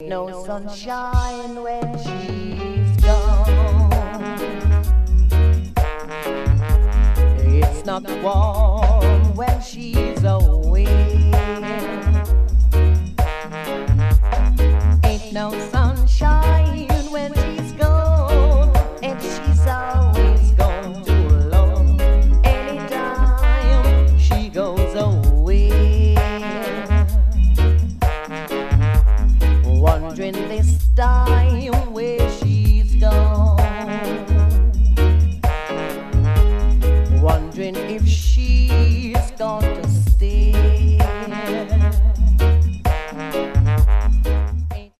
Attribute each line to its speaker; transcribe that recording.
Speaker 1: no sunshine when she's gone. It's not warm when she's away.